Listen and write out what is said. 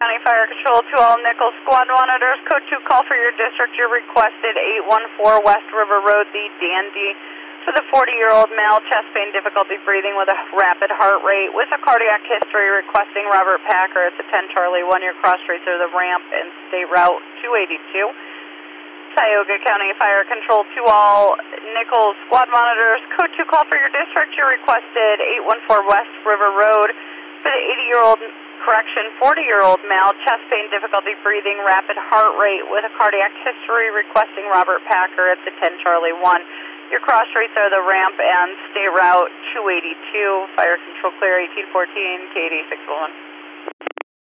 County Fire Control to all Nichols Squad monitors. Code 2 call for your district. You're requested 814 West River Road, the Dandy. For the 40-year-old male, chest pain, difficulty breathing with a rapid heart rate. With a cardiac history, requesting Robert Packer at the 10 Charlie 1. Your cross streets are the ramp and State Route 282. Tioga County Fire Control to all Nichols Squad monitors. Code 2 call for your district. You're requested 814 West River Road. For the 40-year-old male, chest pain, difficulty breathing, rapid heart rate with a cardiac history, requesting Robert Packer at the 10 Charlie 1. Your cross streets are the ramp and State Route 282. Fire Control clear 1814, KD 611.